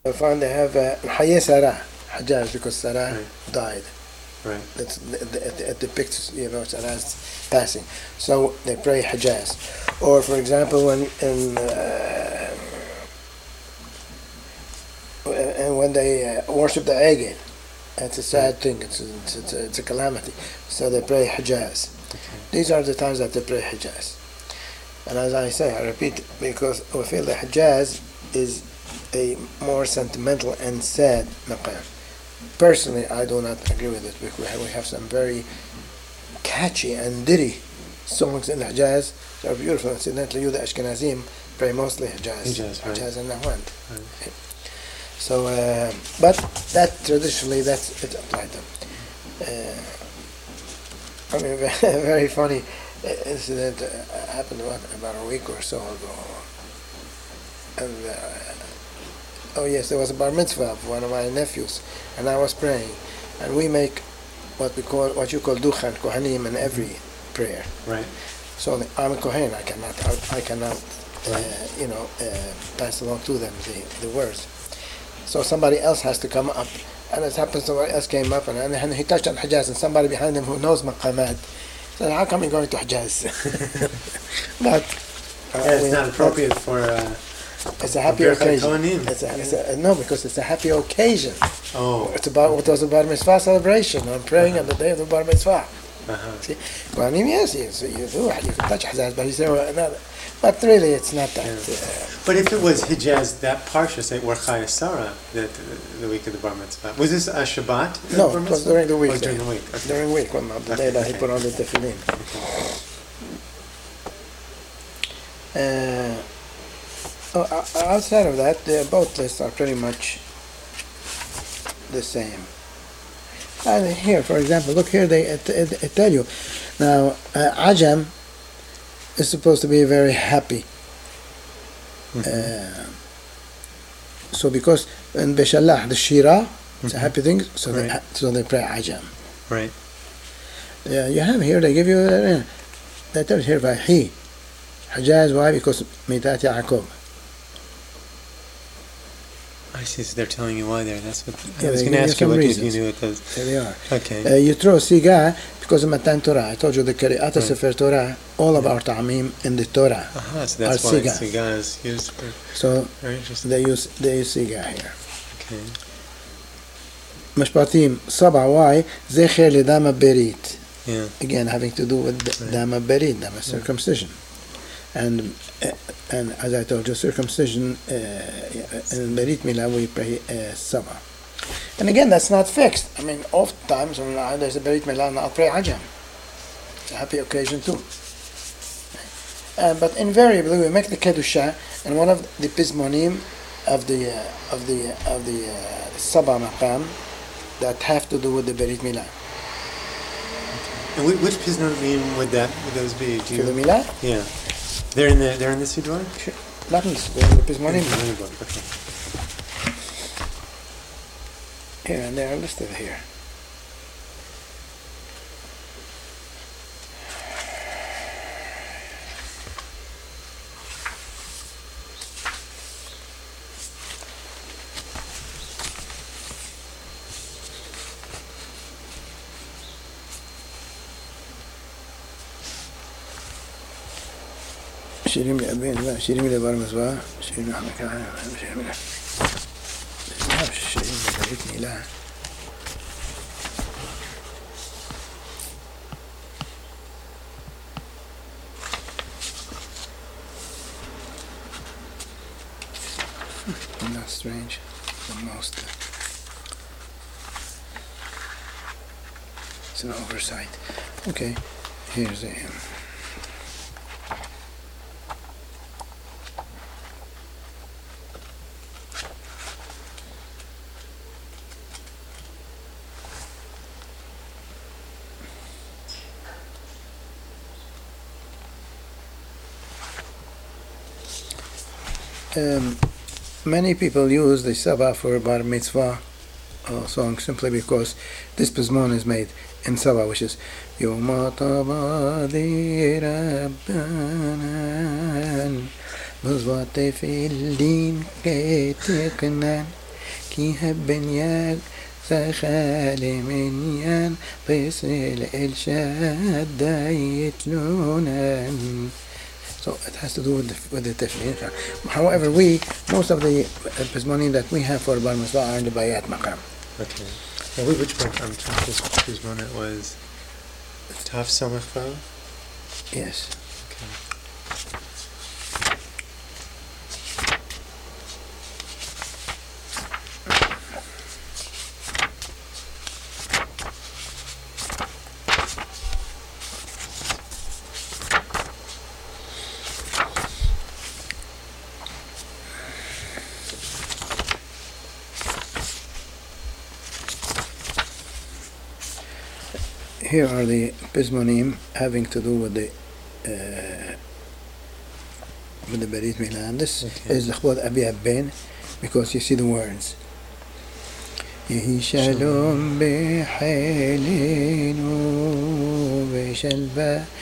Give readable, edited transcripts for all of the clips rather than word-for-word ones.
I find they have Hayya Sarah, Hajjaz, because Sarah died. Right. It depicts, Sarah's passing. So they pray Hajjaz. Or, for example, when they worship the Egel, it's a sad thing. It's a calamity. So they pray Hijaz. Okay. These are the times that they pray Hijaz. And as I say, I repeat, because we feel that Hijaz is a more sentimental and sad maqam. Personally, I do not agree with it, because we have some very catchy and ditty songs in Hijaz that are beautiful. Incidentally, you, the Ashkenazim, pray mostly Hijaz. Hijaz and Nahwand. Right. So, but that traditionally, it's applied to them. Very funny incident happened about a week or so ago. And yes, there was a bar mitzvah of one of my nephews, and I was praying, and we make what you call duchan, kohanim, in every prayer. Right. So I'm a kohen. I cannot, pass along to them the words. So somebody else has to come up, and it happens somebody else came up, and he touched on Hijaz, and somebody behind him who knows maqamat said, "How come you're going to Hijaz?" But it's not appropriate for. It's a happy occasion. No, because it's a happy occasion. Oh. It's about what was a bar mitzvah celebration. I'm praying on the day of the bar mitzvah. See, Kohanim, yes, you do. You can touch Hijaz, but you say, but really, it's not that. Yeah. But if it was Hijaz, that parsha, say, or Chaya Sarah, the week of the bar mitzvah, was this a Shabbat? No, it was during the week. Oh, during the week. Okay. During the week, when the day that he put on the tefillin. Outside of that, both lists are pretty much the same. And here, for example, look here, they tell you. Now, Ajam is supposed to be very happy. Mm-hmm. So because in Beshallah, the Shira, it's a happy thing, so they pray Ajam. Right. Yeah, you have here, they give you, they tell you here, Vahi. Hijaz, why? Because Mitat Yaakov. I see, so they're telling you why there. That's what I was going to ask you what reasons. You knew it does. There they are. Okay. You throw Siga because of Matan Torah. I told you the Qira'at Sefer Torah, all of our ta'amim in the Torah. So that's why Siga is used for. So very interesting. they use Siga here. Okay. Mashpatim Saba, why? Zecher Lidama Berit. Yeah. Again, having to do with Dama Berit, Dama circumcision. And as I told you, circumcision in Berit Milah we pray Saba. And again, that's not fixed. I mean, oftentimes when there's a Berit Milah, I'll pray Ajam. It's a happy occasion too. But invariably, we make the Kedusha, and one of the Pizmonim of the Saba Maqam that have to do with the Berit Milah. And which Pizmonim would those be? For the Milah? Yeah. They're in the Siddur? Sure. Not in the Pizmonim. Okay. Here, and they are listed here. שירים לאבן, שירים לבר מזבח, שירים לחמקה, שירים לה. שירים לברית מילה. Not strange, the most. It's an oversight. Okay, here's the many people use the Saba for Bar Mitzvah song simply because this Pizmon is made in Saba, which is Yom Tabadi Rabbanan Muzwa Tefillin Ketiknan كي هبنيان سخالي منيان بيصل الشاد دايتلونان. So it has to do with the tafsir. However, most of the pizmonim that we have for Bar Mitzvah are in the Bayat Maqam. Okay. Now, which one? I'm trying to choose one. It was Taf Samach Vav? Yes. Okay. Here are the pizmonim having to do with the Berit Milah. And this is L'chbod Abi Abben, because you see the words. Yehi shalom b'chelinu v'shalva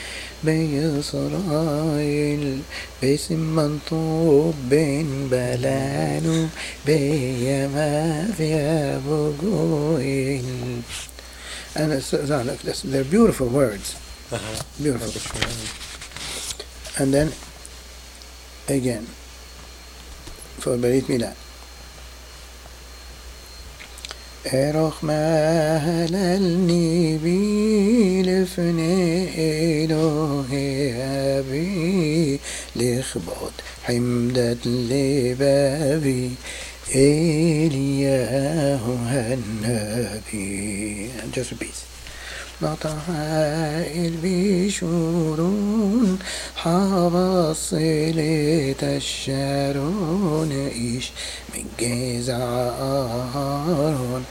b'Yisrael b'simman tov ben balanu b'yamav yavu goyim. And they're beautiful words. Beautiful. And then again for Berit Milah. Eroch mahalalni bi lefnei Elohei abi lichbot himdat lebavi Eliyahu Hanabi. And just repeat. نطعائل بشورون حواصلة الشارون إيش من جزعارون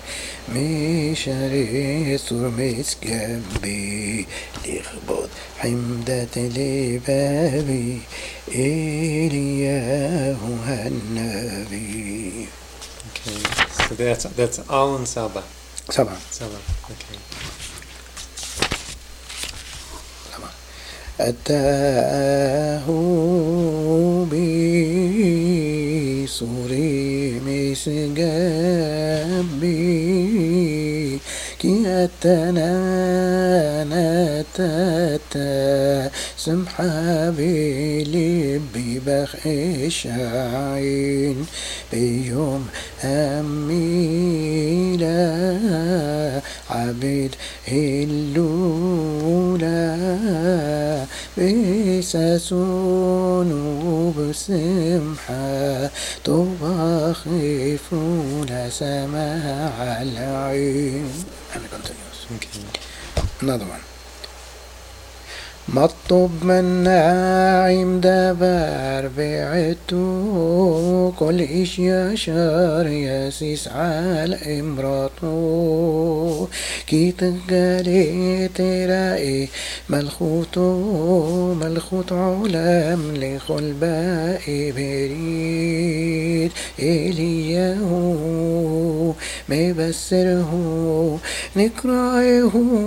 مشاري سرمس جنبي لخبط حمدة لبابي إلياه النبي. Okay, so that's all in Saba. Saba. Okay. أتاه بصوري مسجبي كي أتنا نتتا سمحة بلبي بخش عين بيوم أميلا عبد هلولا بساسون وبسمحة تبخفون سماع العين. And it continues. Okay. Another one. مطب من ناعم دبر بعتو كل إيش يشار يسيس على إمراته كي تقالي ترائي ملخوت علم لخل باقي بريد إليه مبسره نكرائه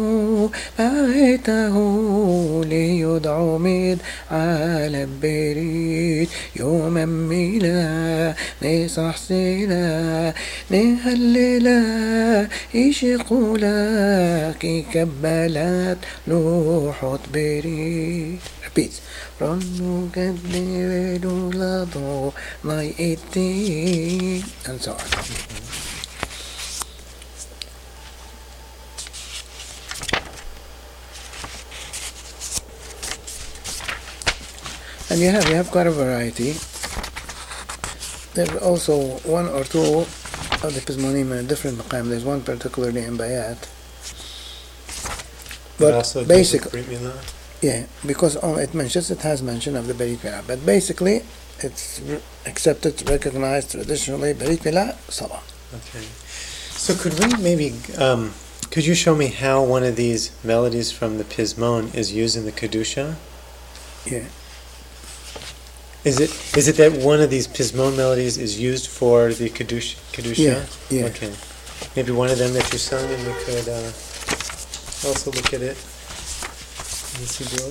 بعته ليدعو ميد على البريد يوم ميلا نصحصلا نهللا يشقولا كي كبلات لوحة بريد. Repeat. رنو قدي ولادو ما يأتي and so on. And you have quite a variety. There are also one or two of the Pizmonim in a different maqam. There's one particularly in Bayat. But basically, yeah, because it has mention of the Berit Milah. But basically, it's accepted, recognized traditionally, Berit Milah, Sabah. Okay. So could we maybe, could you show me how one of these melodies from the Pizmon is used in the Kedusha? Yeah. Is it that one of these Pizmon melodies is used for the Kedusha? Yeah. Okay. Maybe one of them that you sung, and we could also look at it in the Siddur.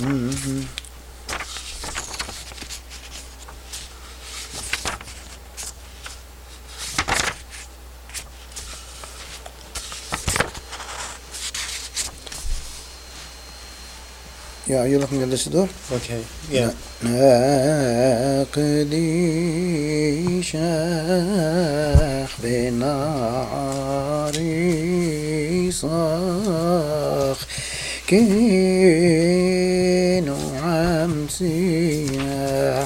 Yeah, are you looking at this door? Okay, yeah. ناقدي شاخ بناري صاخ كينو عم سياح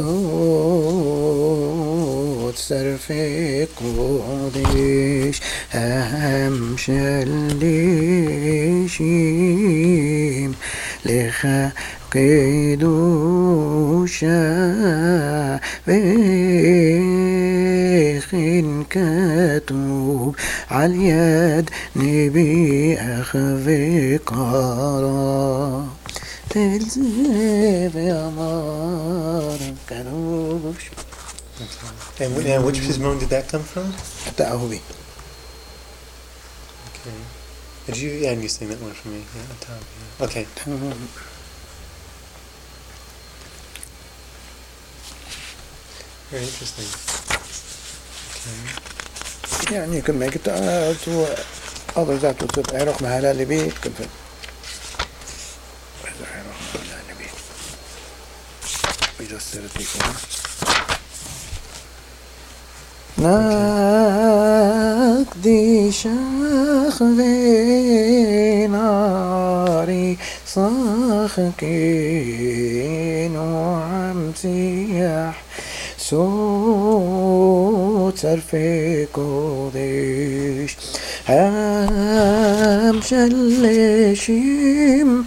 صوت سرفك قضيش همش اللي شيم لخ قدوشا بخن كتوب عاليد نبي أخذ قرار تلزف يا مار كدوش. And which pismon did that come from? التأهبي. Okay. Did you? Yeah, and you sang that one for me. Yeah, on top. Yeah. Okay. Very interesting. Okay. يعني you can make it to other that to عراق مهلالي بي كن في عراق مهلالي بي. We just said it before. ناقدي شاخ ناري صاخ كينو عم سياح صوت سرفي قضيش هم شلشيم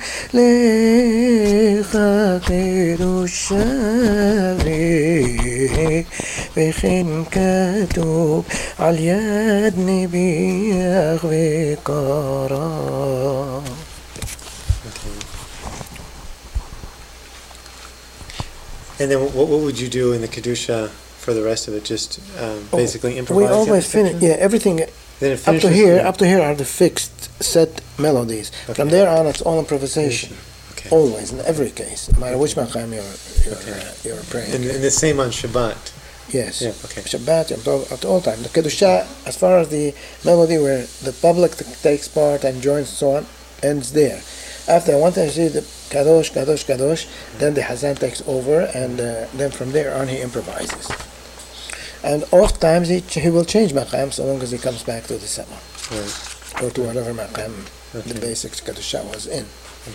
لخاطر الشافي بخن كتوب عاليد نبيخ بقرار. And then what would you do in the Kedusha for the rest of it? Just basically improvise? We always finish, yeah, everything Then it up to finishes, here are the fixed set melodies. Okay. From there on, it's all improvisation. Okay. Always, in every case, no matter which maqam you're praying. And the same on Shabbat. Yes. Yeah, okay. Shabbat, at all time. The Kedusha, as far as the melody where the public takes part and joins and so on, ends there. After once I see the Kadosh, Kadosh, Kadosh, then the Hazan takes over, and then from there on he improvises. And oft times he will change maqam so long as he comes back to the Sama. Right. Or to whatever maqam Okay. the basic Kedusha was in.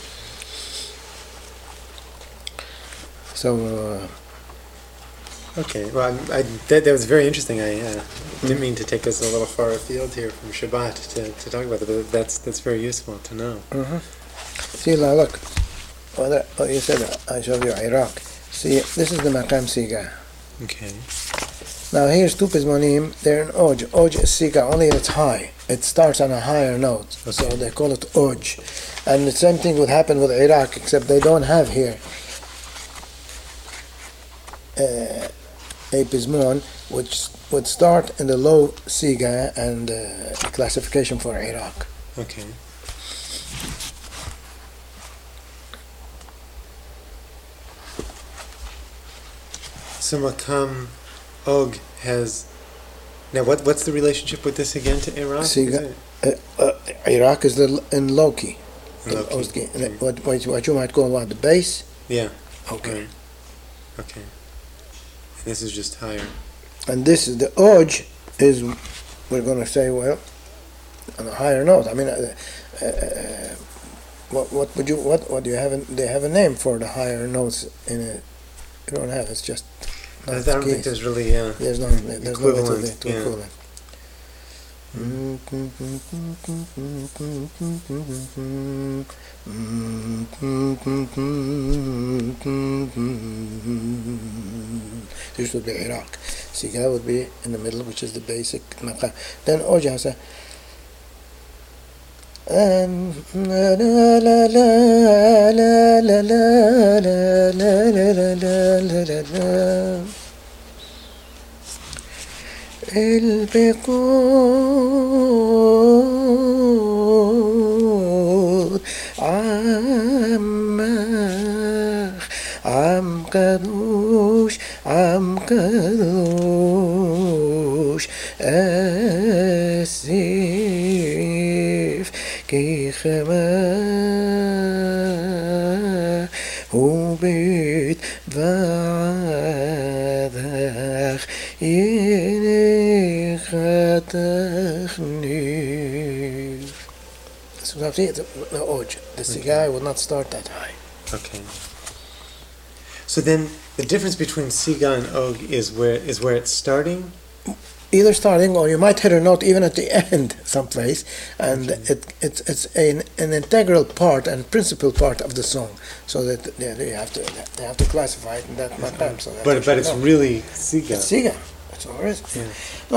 So, Okay. Well, that was very interesting. I didn't mean to take us a little far afield here from Shabbat to talk about it, but that's very useful to know. see now look, you said I showed you Iraq. See, this is the maqam Siga. Okay. Now here's two Pizmonim, they're in Oj. Oj is Siga, only it's high. It starts on a higher note, so Okay. they call it Oj. And the same thing would happen with Iraq, except they don't have here a Pizmon which would start in the low Siga and classification for Iraq. Okay. So Makam Og has. Now, what's the relationship with this again to Iraq? Siga. Iraq is in Loki. Loki. Okay. What you might call the base? Yeah. Okay. Right. Okay. And this is just higher. And this is the Oj is, we're going to say, well, on a higher note. I mean, what do you have? They have a name for the higher notes in it. You don't have. It's just. I don't think there's really There's no way to equivalent, yeah. equivalent. This would be Iraq. Siga would be in the middle, which is the basic maqam. Then Oja has a la la la la la la la la la la. البقود عما يسيف كي خما وبيت بعدك يني خاتخني. So the oj, the cigar will not start that high. Okay. So then the difference between Siga and Og is where it's starting? Either starting, or you might hit a note even at the end someplace, and it's an integral part and principal part of the song. So that they have to classify it in that maqam. So but it's really Siga. It's Siga. That's all it is. Yeah.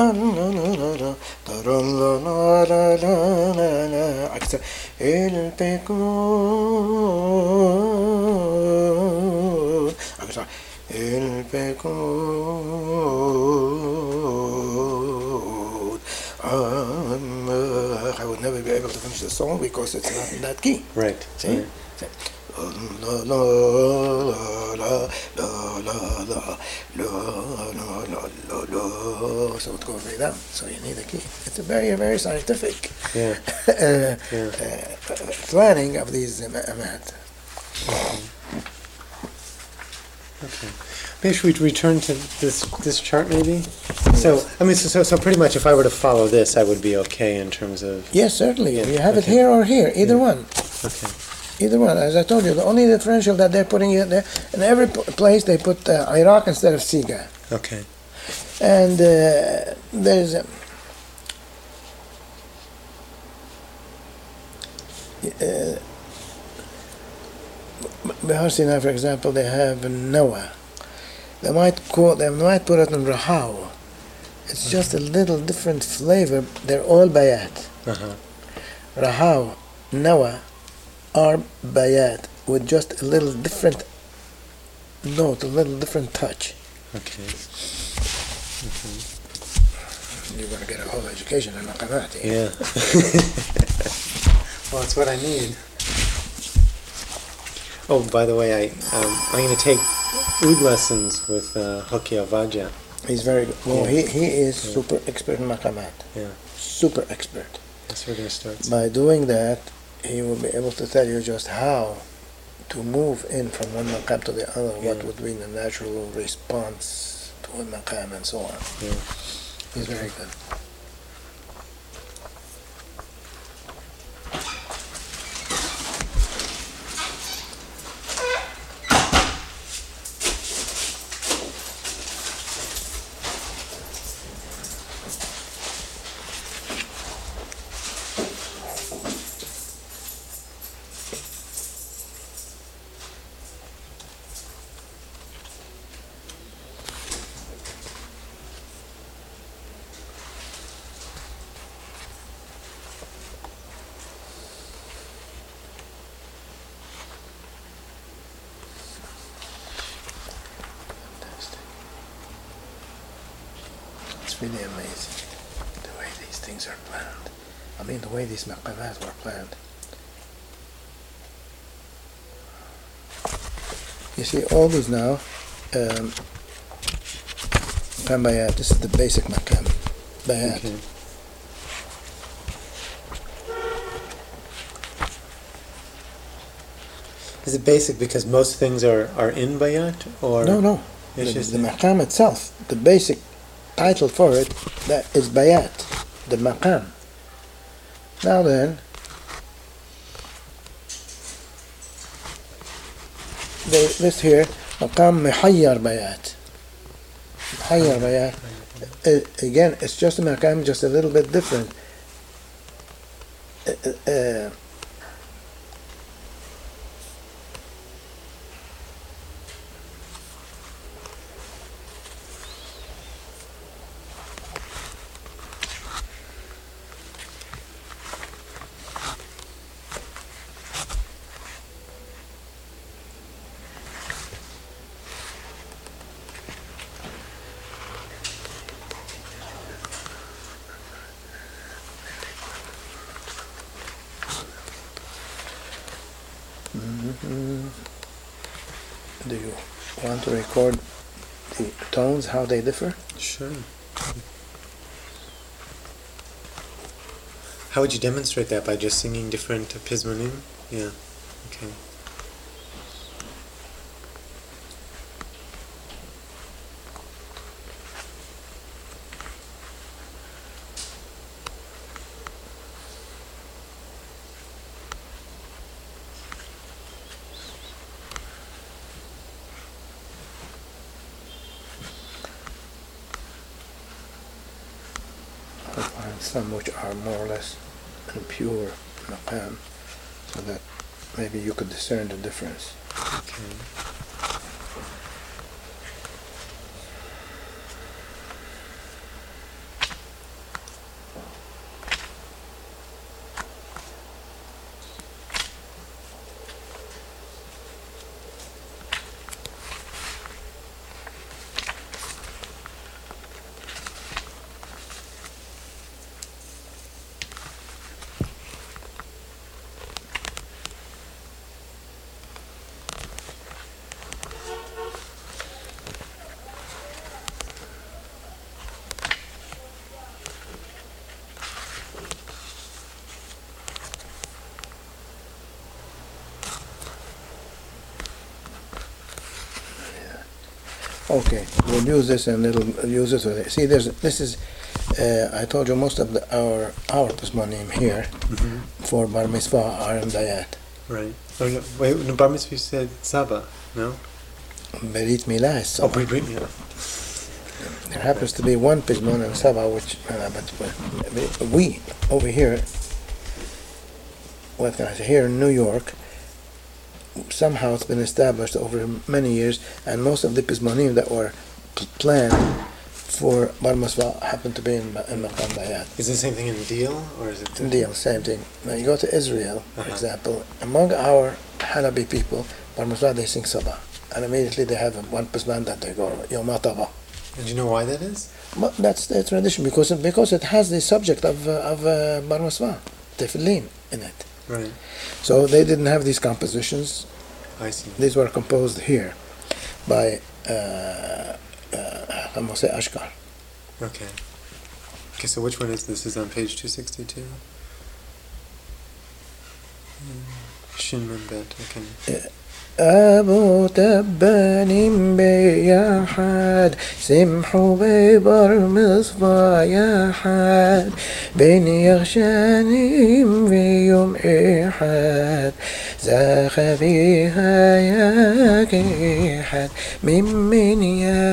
I would never be able to finish the song because it's not in that key. Right. See? Right. La la la la la la la la la. So it goes way down. So you need a key. It's a very, very scientific planning of these amat. Okay. Maybe should we return to this chart maybe? So I mean, so pretty much if I were to follow this, I would be okay in terms of. Yes, certainly. Yeah, You have it okay. here or here, either one. Okay. Either one. As I told you, the only differential that they're putting it there, in every place they put Iraq instead of Siga. Okay. And there's Behar Sinai, for example, they have Noah. They might put it in Rahau. It's just a little different flavor. They're all bayat. Uh-huh. Rahau, Noah are bayat with just a little different note, a little different touch. Okay. You're going to get a whole education in Maqamat. Yeah. Well, it's what I need. Oh, by the way, I'm going to take oud lessons with Hoki Avaja. He's very good. Well, Yeah. he is super expert in Maqamat. Yeah. Super expert. That's where we're going to start. By doing that, he will be able to tell you just how to move in from one maqam to the other, what Yeah. would be the natural response to a maqam and so on. Yeah. He's very good. It's really amazing the way these things are planned. I mean, the way these maqamat were planned. You see, all these now, maqam bayat. This is the basic maqam bayat. Okay. Is it basic because most things are in Bayat? Or No. It's The just maqam itself, the basic title for it, that is bayat, the maqam. Now then, this here, maqam mihayyar bayat. Mihayyar bayat. Again, it's just a maqam, just a little bit different. Do you want to record the tones, how they differ? Sure. How would you demonstrate that? By just singing different pizmonim? Yeah. Okay. I'll find some which are more or less pure maqam, so that maybe you could discern the difference. Okay. Okay, we'll use this and it'll use it. See, this is. I told you most of our pizmonim here for bar mitzvah are in dayat. Right. Oh, no, wait, no, bar mitzvah you said Saba, no? Berit milah is Oh, Saba. Brit Milah. There happens to be one pizmon in Saba, which, but we over here, what can I say? Here in New York, somehow it's been established over many years, and most of the pizmonim that were planned for bar mitzvah happen to be in Maqam Bayat. Is it the same thing in Deal, or is it? Deal, same thing. When you go to Israel, for Uh-huh. example, among our Halabi people, bar mitzvah they sing Saba, and immediately they have one pizman that they go Yom HaTava. And do you know why that is? Well, that's the tradition because it has the subject of bar mitzvah, tefillin in it. Right. So they didn't have these compositions. I see. These were composed here by Moshe Ashkar. Okay. Okay, so which one is this? Is on page 262? Shin Mem Bet, okay. أبو تبان بيا حد سمحوا ببر مصفى يا حد بين يغشاني في يوم إحد زاخ بها يا كيحد من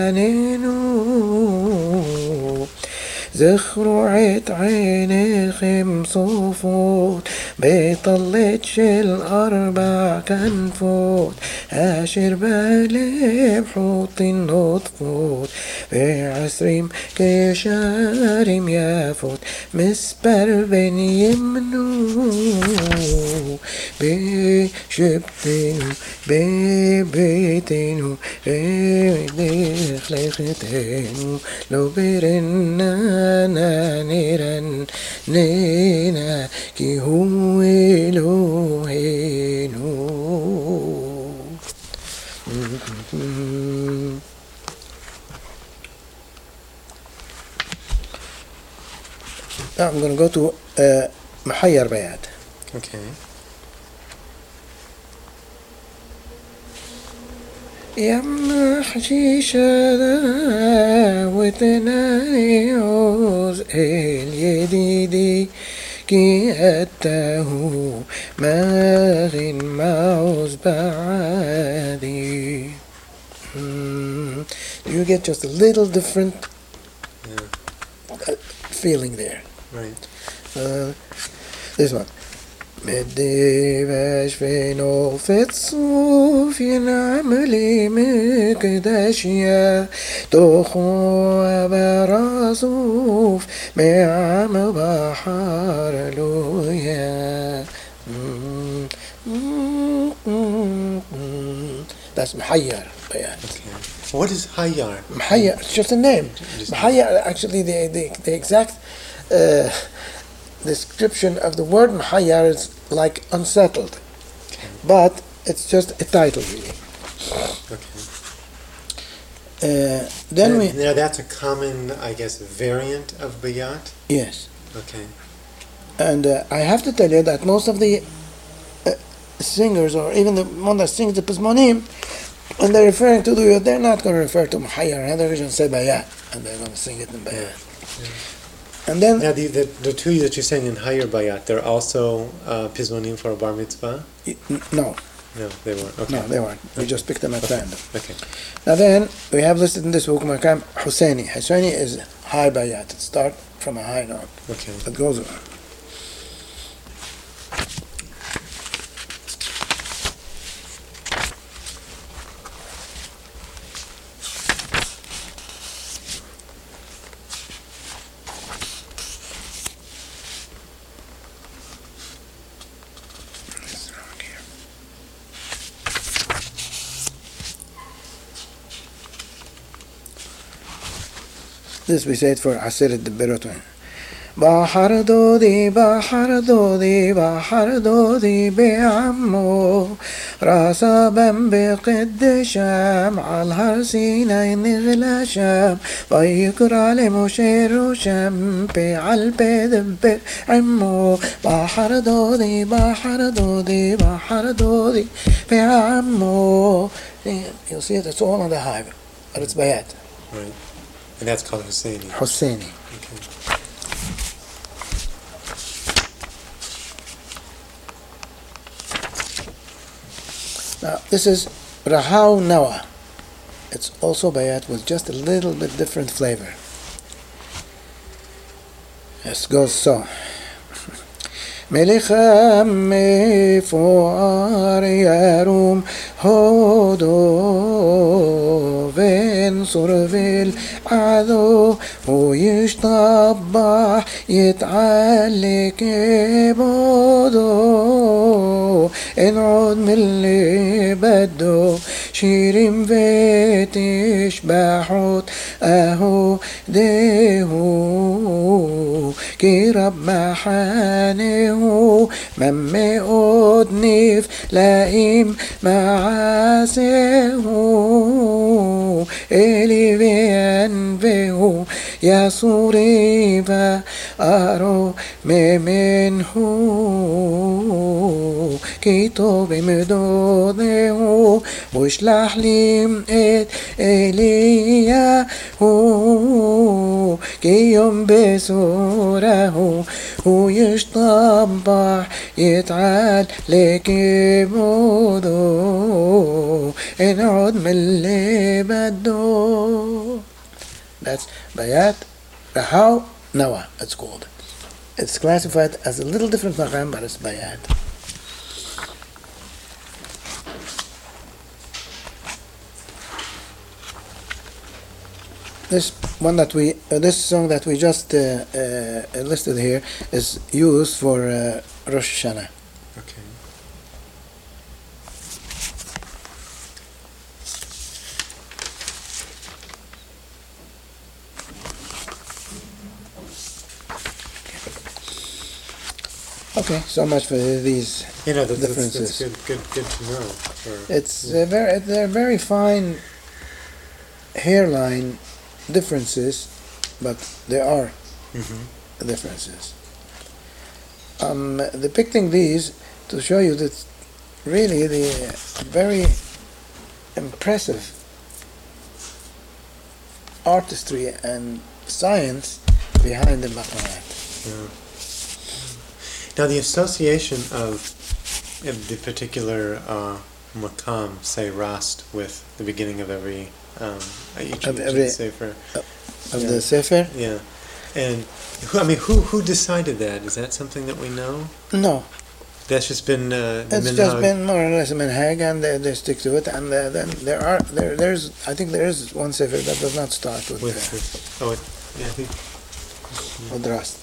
يانينو زخرعت عيني خمصوفوت بيطلت شل أربع كنفوت أشر بالي بحوط النطفوت بعسريم كشارم يافوت مسبر بن يمنو بشبتنو ببيتنو بخلختنو لو برنا نيران نينا كي هو إلهينو. Now I'm going to go to Muhayyar Bayat. Okay. يم حشيشة وتناني عوز اليديدي كي أتاه ماغن معوز بعادي. You get just a little different feeling there. Right. This one. بدي بشفي نوفة صوف ينعملي مكداشيا تخوى براسوف معم بحر لويا. That's Muhayyar Bayat. Okay. What is Hayyar? Muhayyar, it's just a name. Muhayyar, actually the exact description of the word Muhayyar is like unsettled, but it's just a title really. Okay. Now that's a common, I guess, variant of Bayat? yes. Okay. And I have to tell you that most of the singers, or even the one that sings the Pizmonim, when they're referring to the, they're not going to refer to Muhayyar, they're going to say Bayat, and they're going to sing it in Bayat. Yeah. And then now the two that you're saying in higher bayat, they're also pizmonim for a bar mitzvah? No. No, they weren't. Okay. No, they weren't. We just picked them at random. Okay. Now then, we have listed in this book, Makam Husseini. Husseini is high bayat. It starts from a high note. Okay. It goes on. This we say it for Asirat the Berotwin. Bahar dodi, bahar dodi, bahar dodi be'ammo Rasa ben beqid sham Al har sinay nigla sham Vayikra le Moshe Rosham Be'al bed be'ammo Bahar dodi, bahar dodi, bahar dodi be'ammo. You'll see it, it's all on the high, but it's bayat. Right. And that's called Husseini. Husseini. Okay. Now, this is Rahau Nawa. It's also bayat with just a little bit different flavor. It goes so. ملخم مفوار يروم هودو بين صرف العذو ويشطبح يتعلق بودو انعود من اللي بده شيرين بتشبحوت اهو دهو كي رب محانه من מאוד נפלאים מעשיהו אלי ואנבהו יסורי וארו ממנו כי טוב עמדודהו ושלח לי את אליהו כי יום בסורו הוא ישתבח יתעל לכבודו אין עוד מלבדו. That's Bayat Rahau Nawa, it's called. It's classified as a little different maqam, but it's Bayat. This one that this song that we just listed here is used for Rosh Hashanah. Okay. Okay, so much for these differences. That's good to know. They're very fine hairline differences, but there are differences. I'm depicting these to show you that really the very impressive artistry and science behind the maqamat. Yeah. Now the association of the particular maqam, say rast, with the beginning of every sefer. Of the sefer? Yeah. And who decided that? Is that something that we know? No. That's just been it's just been more or less a minhag, and they stick to it. And then there's I think there is one sefer that does not start with with rust.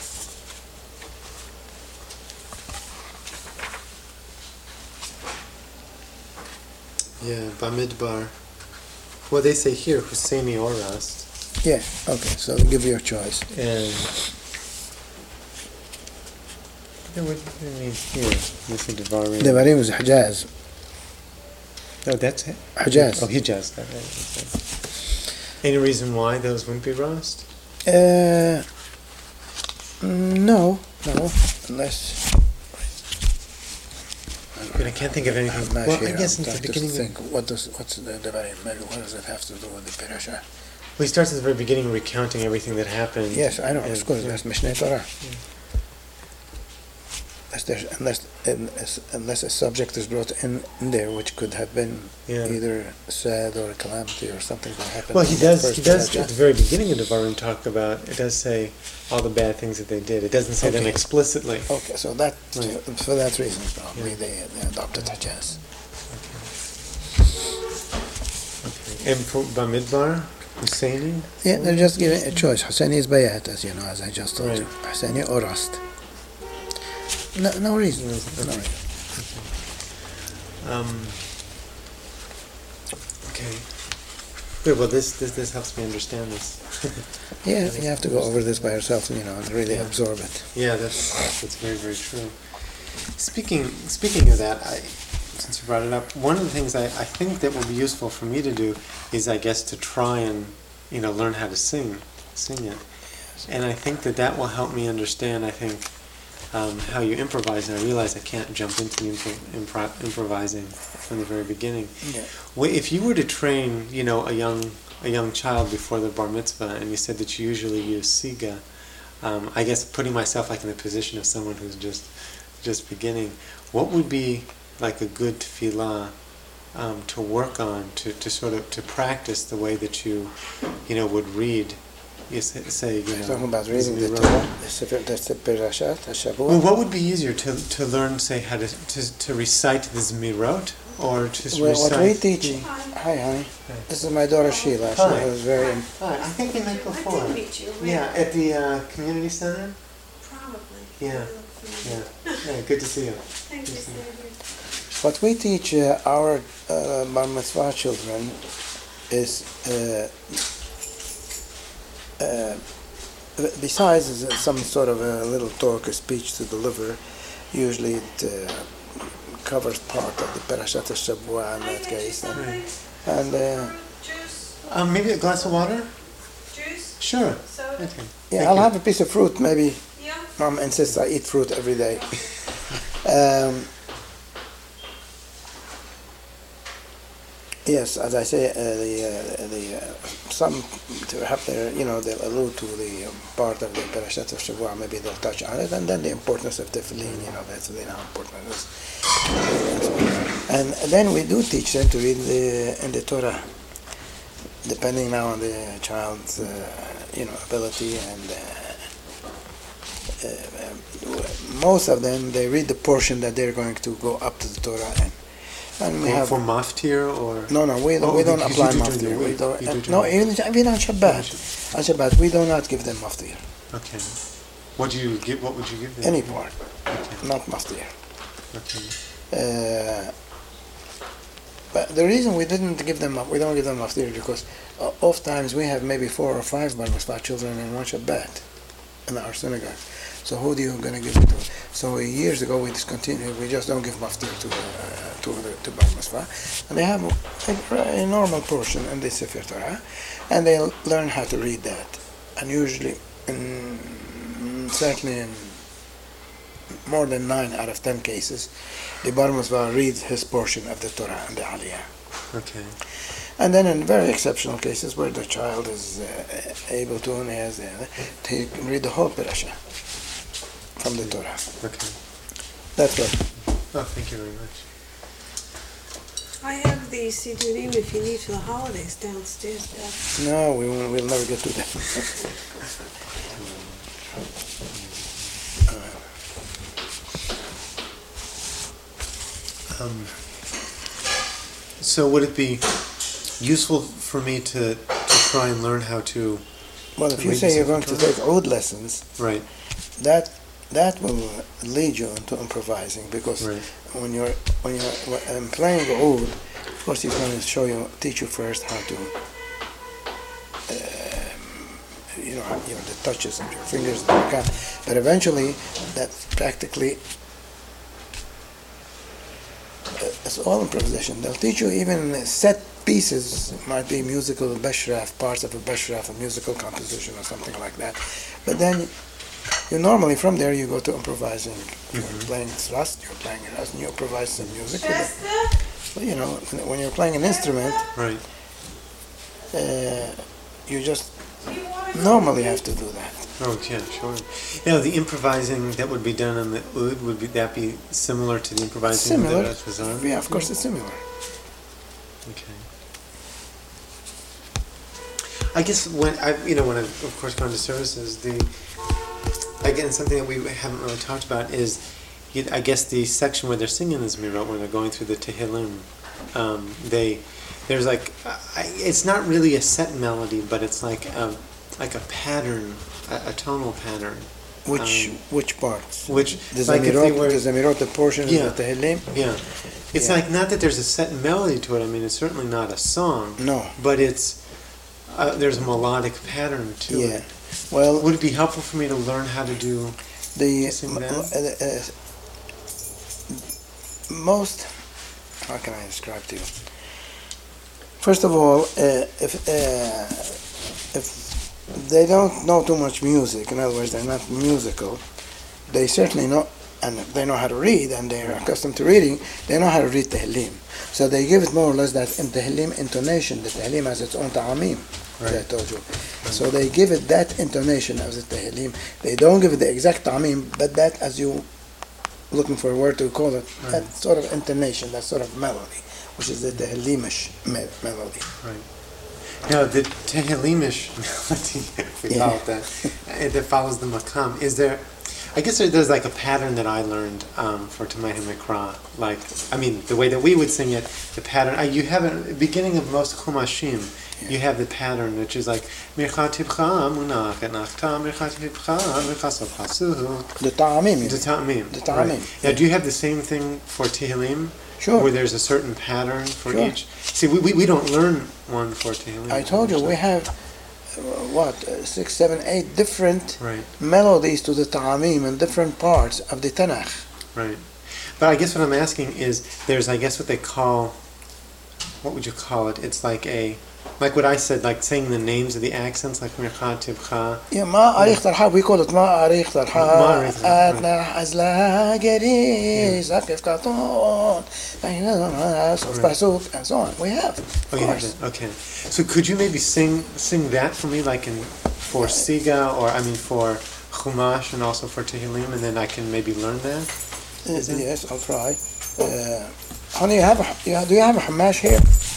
Yeah, Bamidbar. Well, they say here Husseini or Rast. Yeah. Okay. So give your choice. And what do you mean here? This is Devarim. Devarim is Hijaz. Oh, that's it. Hijaz. Oh, Hijaz. Okay. Any reason why those wouldn't be Rast? No, unless I can't think of anything. I'm not Well, sure. I guess I'm at the trying to beginning. think, what does it have to do with the parasha? Well, he starts at the very beginning recounting everything that happened. Yes, I know. and- Of course, yeah. that's Mishneh Torah. Unless a subject is brought in there, which could have been Yeah. either sad or a calamity or something that happened. Well, in he that does. first He does parasha. at the very beginning of Devarim talk about. It does say all the bad things that they did. It doesn't say them Okay. explicitly. Okay, so that Right. for that reason, probably Yeah. they adopted Hijaz. And for Bamidbar, Husseini. Yeah, they're just giving a choice. Husseini is bayat, as you know, as I just told you. Right. Husseini or Rast. No reason. Okay. No reason. Okay. Good. Well, this helps me understand this. Yeah, you have to go over this by yourself, you know, and really Yeah. absorb it. Yeah, that's very, very true. Speaking of that, since you brought it up, one of the things I think that would be useful for me to do is, I guess, to try and learn how to sing it, and I think that will help me understand. I think how you improvise, and I realize I can't jump into improvising from the very beginning. Yeah. Well, if you were to train, a young child before the bar mitzvah, and you said that you usually use siga, I guess putting myself like in the position of someone who's just beginning, what would be like a good tefillah to work on, to sort of to practice the way that you would read? You say Talking about reading the Zmira. Torah, the Perashat, the Well, Shabbat. what would be easier to learn, say, how to recite the Zmirot, or to Well, recite? what we teach. the- Hi, honey. This is my daughter Sheila. She Hi. was very. Hi, I think we met before. I did meet you. Yeah, at the community center. Probably. Yeah. I look familiar. Yeah, good to see you. Thank you, Sandy. What we teach our bar mitzvah children is, besides some sort of a little talk, a speech to deliver, usually it covers part of the Parashat Shabbat in that case. And Juice? Maybe a glass of water. Juice? Sure. Soda? Okay. yeah, Thank I'll you. have a piece of fruit maybe. Yeah. Mom insists I eat fruit every day. Yes, as I say, some to have their, they'll allude to the part of the Parashat of Shavua, maybe they'll touch on it, and then the importance of tefillin, that's how important it is. And then we do teach them to read in the Torah, depending now on the child's, ability, and most of them, they read the portion that they're going to go up to the Torah and we have. For maftir or? No, we don't because apply you do maftir. during the We week. don't. You do No, during even on Shabbat. On Shabbat, we do not give them maftir. Okay. What would you give them? Any part, Okay. not maftir. Okay. But the reason we don't give them maftir is because oftentimes we have maybe 4 or 5 bar mitzvah children in one Shabbat in our synagogue. So who do you going to give it to? So years ago we discontinued. We just don't give maftir to bar mitzvah, and they have a normal portion in the Sefer Torah, and they learn how to read that. And usually, certainly in more than 9 out of 10 cases, the bar mitzvah reads his portion of the Torah and the Aliyah. Okay. And then in very exceptional cases where the child is able to, and he can read the whole parasha from the Torah. Okay. That's what. Oh, thank you very much. I have the Sidurim if you need for the holidays downstairs, Bill. No, we'll never get to that. So would it be useful for me to try and learn how to? Well, if you read say the you're Sefer going to Torah? take oud lessons, Right. that will lead you into improvising, because Right. when you're playing oud, of course he's going to teach you first how to the touches of your fingers and your hand. But eventually that's practically it's all improvisation. They'll teach you even set pieces, might be musical beshraf, parts of a beshraf, a musical composition or something like that. But then You normally from there you go to improvising. You're Mhm. playing thrust, you're playing thrust, and you improvise some music. But, Shasta? you know, when you're playing an instrument, Right. you just Do you wanna go normally with have to do that. Oh, yeah, sure. Now, the improvising that would be done on the oud, that be similar to the improvising Similar. of the Ratfazan? Yeah, of course it's similar. Okay. I guess when when I've of course gone to services, again, something that we haven't really talked about is, I guess the section where they're singing the Zmirot, when they're going through the Tehillim, there's like, it's not really a set melody, but it's like a pattern, a tonal pattern. Which parts? Which, The like if they Zamirot, were, the Zamirot, the portion Yeah. of the Tehillim? yeah. It's Yeah. like, not that there's a set melody to it, I mean, it's certainly not a song, No. but there's a melodic pattern to Yeah. it. Well, Would it be helpful for me to learn how to do the sing that? most, how can I describe to you? First of all, if they don't know too much music, in other words, they're not musical, they certainly know, and they know how to read, and they're accustomed to reading, they know how to read Tehillim. So they give it more or less that in Tehillim intonation. The Tehillim has its own ta'amim, as I Right. told you. So they give it that intonation of the Tehillim. They don't give it the exact ta'amim, but that, as you looking for a word to call it, that sort of intonation, that sort of melody, which is the Tehillimish melody. Now, the Tehillimish melody, if we call it that, that follows the makam, is there, I guess there's like a pattern that I learned for Tamei HaMikra. Like, I mean, the way that we would sing it, the pattern, you have it at the beginning of most Chumashim, you have the pattern, which is like, Mircha Tibcha Munach et Nachta, Mircha Tibcha Mircha Sofhasuhu. The ta'amim. The ta'amim. The ta'amim, Right. Now, do you have the same thing for Tehillim? Sure. Where there's a certain pattern for Sure. each? See, we don't learn one for Tehillim. I told you, we have, 6, 7, 8 different Right, melodies to the ta'amim in different parts of the Tanakh. right. But I guess what I'm asking is, there's, I guess, what they call, what would you call it? It's like what I said, like saying the names of the accents, like Mircha, Tibcha. Yeah, ma arich tarha, we call it ma arich Ma tarha, arich tarha, atna azla geri, zakif katon, sof pasuk, and so on. We have, of Oh, you have course. that. Okay. So could you maybe sing that for me, like for Siga, or for Chumash, and also for Tehillim, and then I can maybe learn that? Is it? Yes, I'll try. Honey, do you have a hamash here?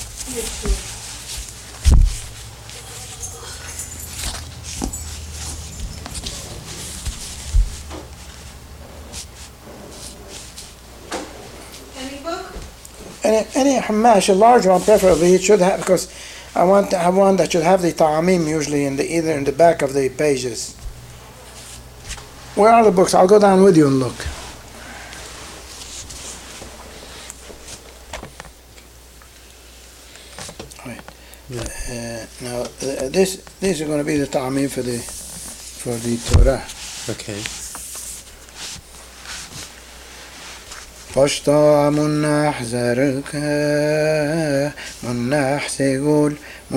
Any book? Any hamash, a large one preferably, it should have, because I want to have one that should have the ta'amim usually either in the back of the pages. Where are the books? I'll go down with you and look. Right. Now, these are going to be the ta'amim for the Torah. Okay. فاشطع مناح زركا مناح سيقول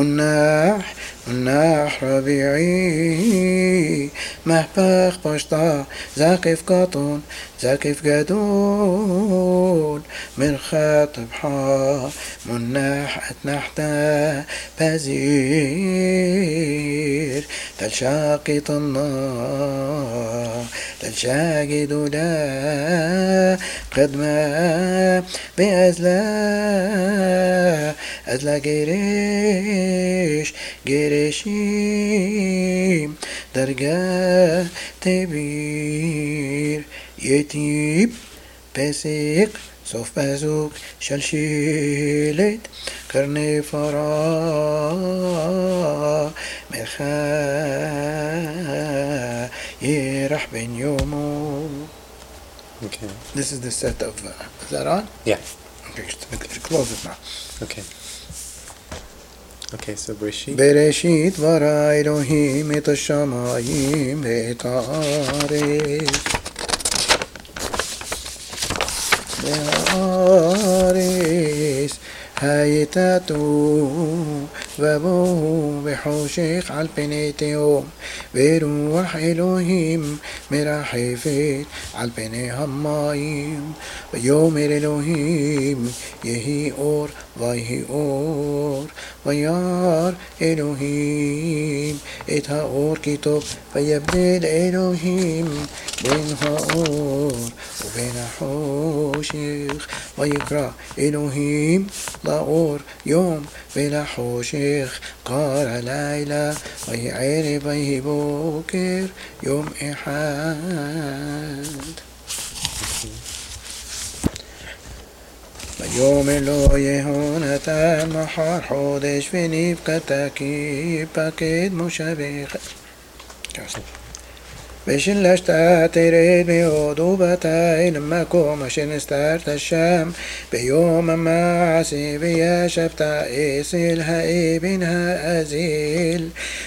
مناح ربيعي مهبخ باشطع زاقف قطن زاقف قدول مرخات بحا مناح اتنحتا بزير تلشاقط النار تلشاقي دولا قد ما بأزلا جريشيم درجة تبير يتيب بسيق صوف بازوك شلشيلت قرني فرا مرخا يرح بن يومو. Okay. This is the set of, is that on? Yeah. Okay, close it now. Okay. Okay, so Breshit. בראשית ברא אלוהים את השמיים ואת הארץ. והארץ הייתתו ובואו בחושך על פני תהום ורוח אלוהים מרחפת על פני המים ויאמר אלוהים יהי אור ויהי אור וירא אלוהים את האור כי טוב ויבדל אלוהים בין האור ובין החושך ויקרא אלוהים לאור יום ולחושך קרא לילה ויהי ערב ויהי בוקר יום אחד. ויאמר לו יהונתן מחר חודש ונפקדת כי פקד מושבך ושלשת תרד מאוד ובאת אל המקום אשר נסתרת שם ביום המעשה וישבת אצל האבן האזל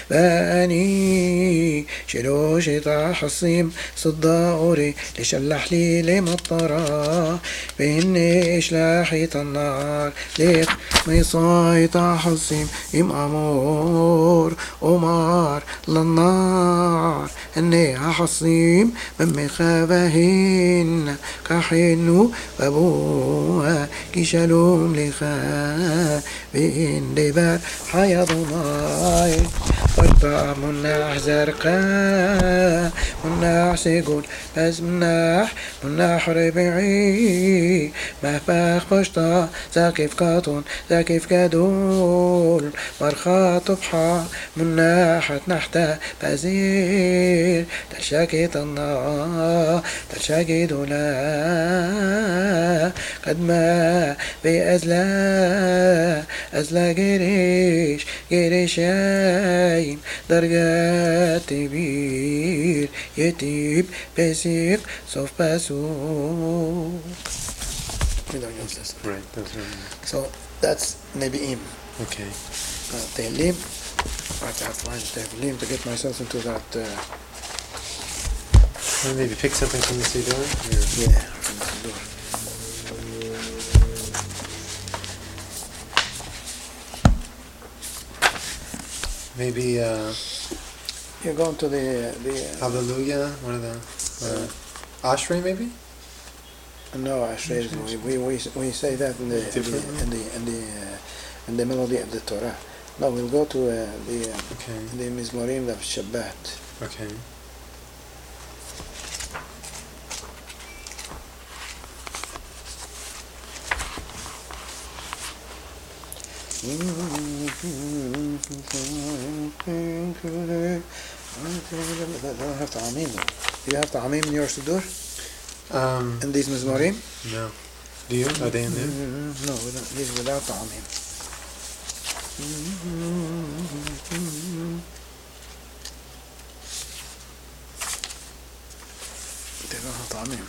ואני שלושת החסים صدى أوري لشلح لي لمطرة بإني إشلاحت النار ليق مصايت حصيم إم أمور أمار للنار إني حصيم من مخابهن كحنو وابوها كشلوم لخا بإن دبار حيض ماي قرطع مناح زرقاء مناح سيقول بس مناح ربعي مهباخ بشطة زاكف كاطون زاكف كدول مرخات بحا مناحة نحتا بزير تلشاكت النار تلشاكت دولا قد ما أزلا جريشايم درجات تبير يتيب بسيق صف بسوق. Right, that's right. So that's Nebi'im. Okay. Tehillim. I have to find Tehillim to get myself into that. Well, maybe pick something from the Siddur? Yeah, from the Siddur. Maybe You're going to the Hallelujah, one of the Ashrei maybe? no, Ashrei. We say that in the melody of the Torah. No, we'll go to the Mizmorim of Shabbat. Okay. They don't have ta'amim. Do you have ta'amim in your Siddur? In these Mizmorim? No. Do you? Are they in there? No, these without ta'amim. They don't have ta'amim.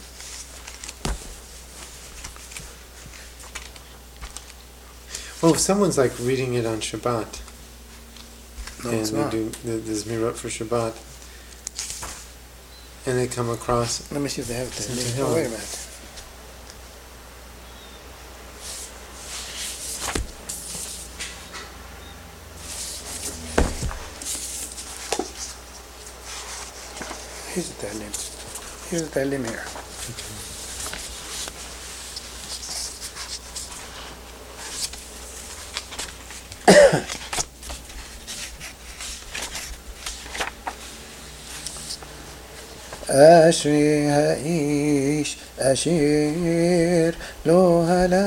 Oh, if someone's like reading it on Shabbat, No, and it's they not. do there's mirot for Shabbat, and they come across. Let me see if they have it. Tehillim. Oh, wait a minute. Here's the Tehillim. Here's the Tehillim here. أشري هايش أشير لو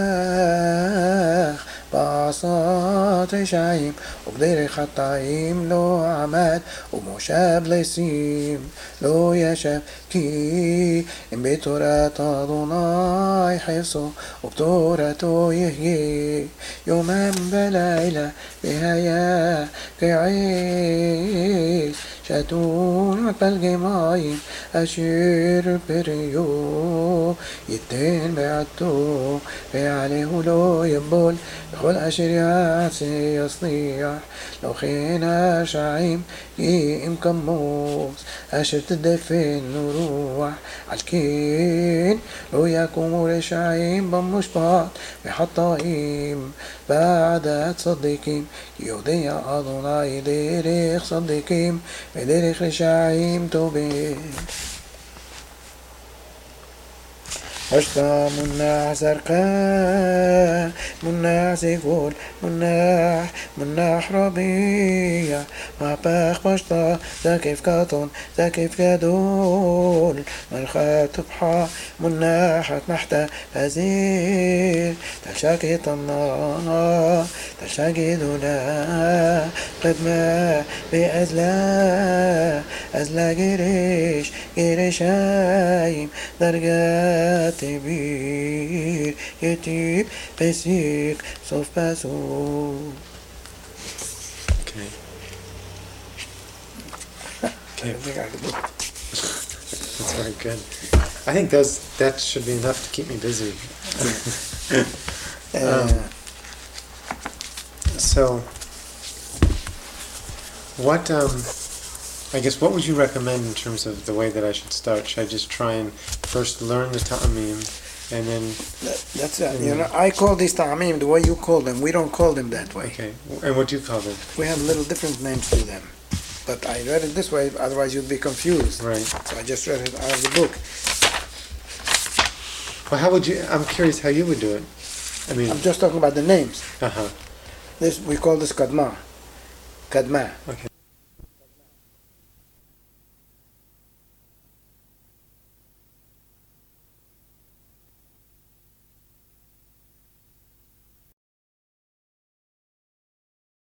هلاخ بعصات رشعيم وبدير خطايم لو عماد ومشاب لسيم لو يشاب كي إن بتورة أدوناي حفظه وبتورته يهي يوما بليلة بهايا كعيش شاتون بالجمايم أشير بريو يتين بعتو عليه لو يبول بخل أشريات يصنيح لو خينا شعيم يم كموس أشر تدفن وروح عالكين لو يكون شعيم بمشبط بحطائم بعد تصدقين يودي أضناي ديريخ صدقين بديريخ رشعيم توبين أشتا مناح زرقاء مناح زيقول مناح ربيع ما باخ بشتا ذا كيف كاتون ذا كيف كادول مرخات بحا مناحت محتا فزير تلشاكي طنا تلشاكي دولا قد ما أزلا جريشايم درجات تبير يتيب بسيك صوف باسوك. Okay. That's very good. I think that should be enough to keep me busy. So, what I guess what would you recommend in terms of the way that I should start? Should I just try and first learn the ta'amim and then? That's it. You know, I call these ta'amim the way you call them. We don't call them that way. Okay. And what do you call them? We have little different names to them. But I read it this way, otherwise you'd be confused. Right. So I just read it out of the book. Well, how would you? I'm curious how you would do it. I mean. I'm just talking about the names. Uh-huh. This we call this kadma. Okay.